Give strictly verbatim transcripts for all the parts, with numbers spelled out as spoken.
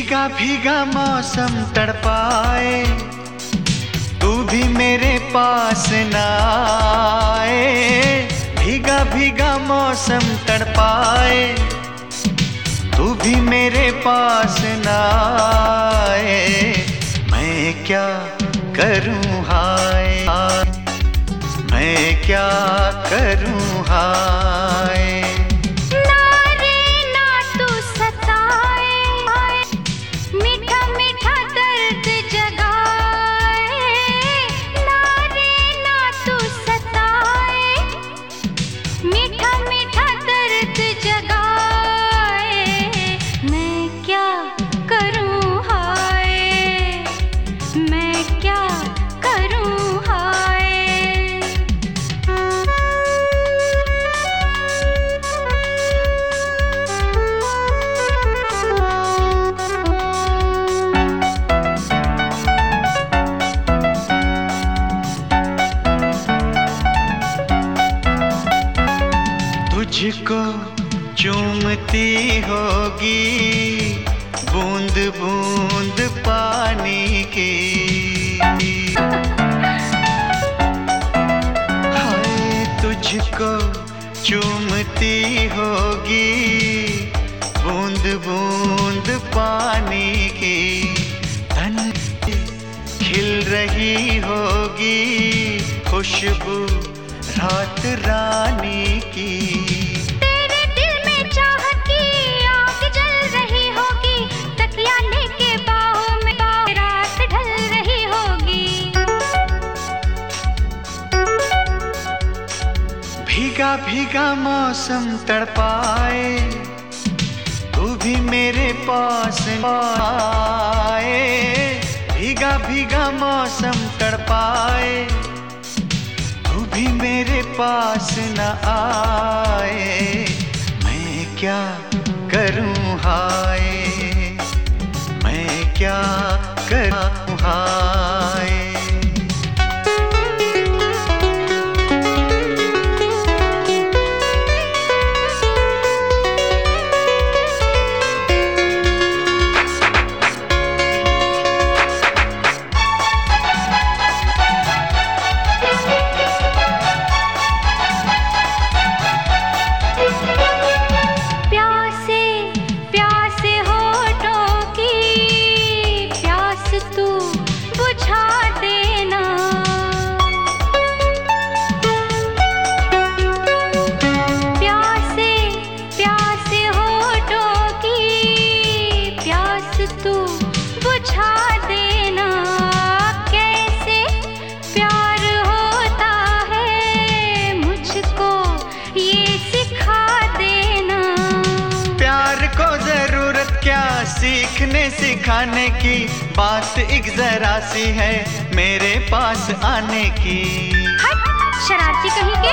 भीगा भीगा मौसम तड़पाए, तू भी मेरे पास ना आए। भीगा भीगा मौसम तड़पाए, तू भी मेरे पास ना आए। मैं क्या करूं हाय, मैं क्या करूं हाय। तुझको चूमती होगी बूंद बूंद पानी की। हाय तुझको चूमती होगी बूंद बूंद पानी की। तन खिल रही होगी खुशबू रात रानी की। तेरे दिल में चाहत की आग जल रही होगी, तकिया लेके बाहों में रात ढल रही होगी। भीगा भीगा मौसम तड़पाए, तू भी मेरे पास आए। भीगा भीगा मौसम तड़पाए, तू भी मेरे पास न आए। मैं क्या करूं हाय, मैं क्या करूं हाय। सीखने सिखाने की बात एक जरा सी है मेरे पास आने की। हट शरारती कहीं के।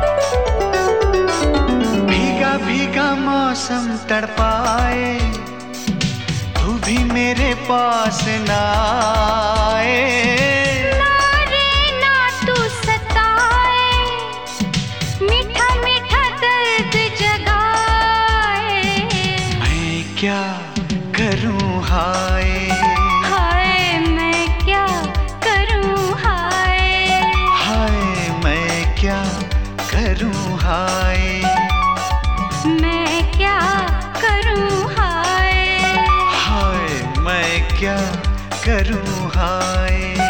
भीगा भीगा मौसम तड़पाए, तू भी मेरे पास ना आए। ना रे ना तू सताए, मीठा मीठा दर्द जगाए। मैं क्या करूं हाय, हाय मैं क्या करूं हाय। हाय मैं क्या करूं हाय। मैं क्या करूं हाय, हाय मैं क्या करूं हाय।